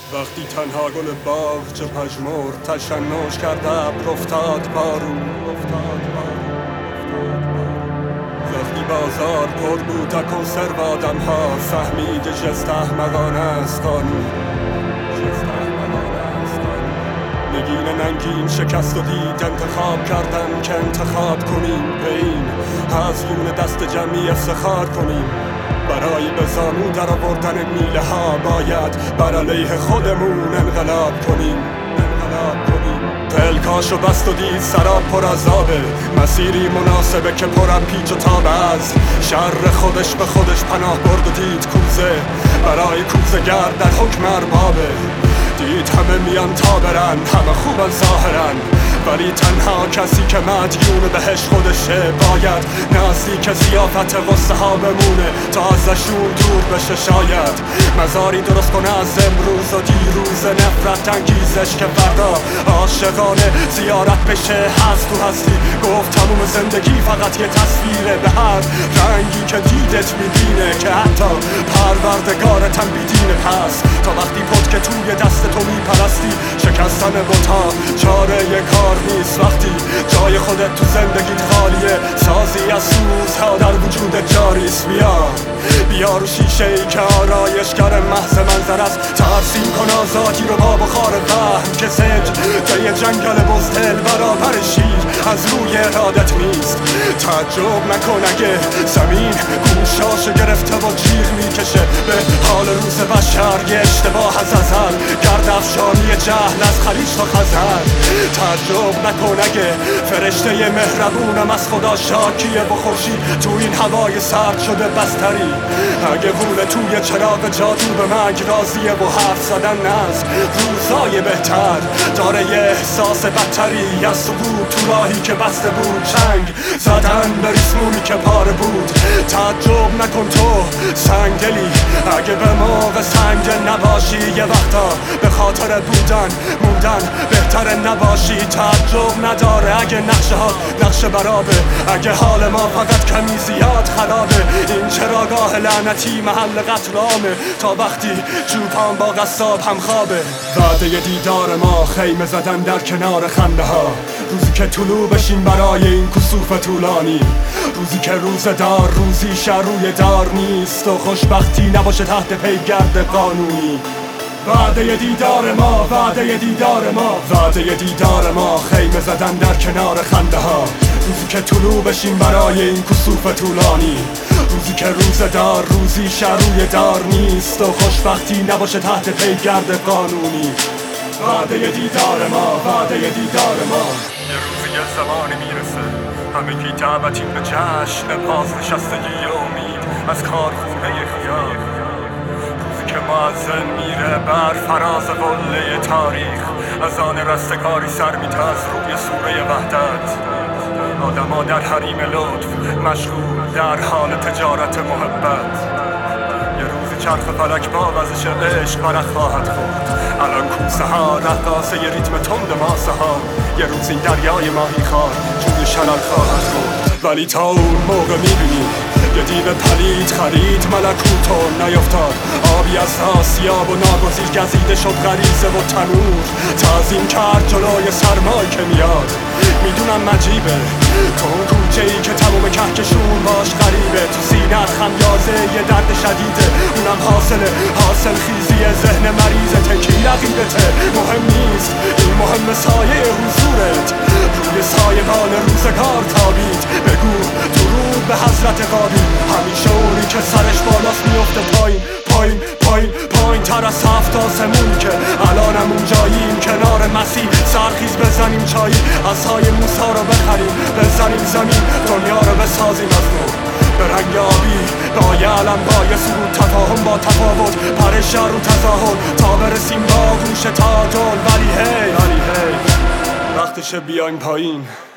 وقتی تنها گل باغ چه پژمرد تشنج کرده ابر افتاد بارون. وقتی بازار پر بود از کنسرو آدم ها فهمید جست احمقانه است قانون. نگین ننگین شکست و دید انتخاب کردن که انتخاب کنیم به این هزیون دست جمعی افتخار کنیم. برای به زانو در آوردن میله ها باید بر علیه خودمون انقلاب کنیم. پلکاشو بست و دید سراب پر از آبه، مسیری مناسبه که پر از پیچ و تاب از شر خودش به خودش پناه برد و دید کوزه برای کوزه گرد در حکم اربابه. دید همه میان تا برن، همه خوبن ظاهرن، ولی تنها کسی که مدیون بهش خودشه باید نزدیک زیافت غصه ها بمونه تا ازشون دور بشه. شاید مزاری درست کنه از امروز و دیروز نفرت انگیزش که فردا عاشقانه زیارت بشه. هست تو هستی گفت تموم زندگی فقط یه تصویره، به هر رنگی که دیدت میبینه که حتی پروردگارتم بیدینه. پس تا وقتی پد که توی دست تو میپرستی شکستن بوتا چاره یه کار نیست. وقتی جای خودت تو زندگیت خالیه سازی از سوزها در وجودت جاریست. بیا رو شیشه ای که آرایشگر محض منظر است، ترسیم کن آزادی رو با بخار وهم که سج جای جنگل بزدل برابر شیر از روی ارادت نیست. تعجب نکن اگه زمین گوشاشو گرفته و جیغ میکشه به حال روز بشر یه اشتباه از ازل، گرد افشانی جهل از خلیج تا خزر. تعجب نکن اگه فرشته مهربونم از خدا شاکیه و خورشید تو این هوای سرد شده بستری. اگه غول توی چراغ جادو به مرگ راضیه و حرف زدن از روزای بهتر داره یه احساس بدتری از سقوط تو راهی که بسته بود، چنگ زدن به ریسمونی که پاره بود. تعجب نکن تو سنگدلی اگه به موقع سنگ نباشی، یه وقتا به خاطر بودن موندن بهتر نباشی. تعجب نداره اگه نقشه ها نقشه برابه، اگه حال ما فقط کمی زیاد خرابه. این چراگاه لعنتی محل قتل عامه تا وقتی چوپان با قصاب هم خوابه. وعده دیدار ما خیمه زدن در کنار خنده ها، روزی که طلوع بشیم برای این کسوف طولانی، روزی که روزدار روزی شروی دار نیست و خوشبختی نباشه تحت پیگرد قانونی. وعده دیدار ما، وعده دیدار ما، وعده دیدار ما خیمه زدن در کنار خنده ها، روزی که طلوع بشیم برای این کسوف طولانی، روزی که روزدار روزی شروی دار نیست و خوشبختی نباشه تحت پیگرد قانونی. وعده دیدار ما، وعده دیدار ما. یه روزی یه زمانی میرسه همگی دعوتیم به جشن بازنشستگی امید از کارخونه خیال، روزی که مؤذن میره بر فراز قله تاریخ، از آن رستگاری سر میته از روی سوره وحدت. آدما در حریم لطف مشغول در حال تجارت محبت. یه روزی چرخ فلک با وزش عشق برق خواهد خورد، الان کوسه ها رقاصه ی ریتم تند ماسه ها. یه روز این دریای ماهی خوار جوی شلال خواهد خورد، ولی تا اون موقع میبینی یه دیو پلید خرید ملکوتو نیفتاد. آبی از آسیاب و ناگزیر گزیده شد غریزه و تنور، تعظیم کرد جلوی سرمای که میاد. میدونم مجیبه تو اون کوچه ای که تموم کهکشون باش غریبه، تو سینت خمیازه یه درد شدیده، اونم حاصل خیزی ذهن مریضته کی رقیبته. مهم نیست این مهم سایه حضورت، روی سایبان روزگار تابید. بگو درود به حضرت قابی، همیشه اونی که سرش بالاست میفته پایین پایین پایین پایین تر از هفت آسمون که الانم اون جاییم کنار مسیح. سرخیز بزنیم چایی از های موسی رو بخریم، بزنیم زمین دنیا رو بسازیم از نو به رنگ آبی، با یه علم با یه سرود، تفاهم با تفاوت، پرش رو تظاهر تا برسیم با گوش تعادل. ولی هی وقتشه بیایم پایین.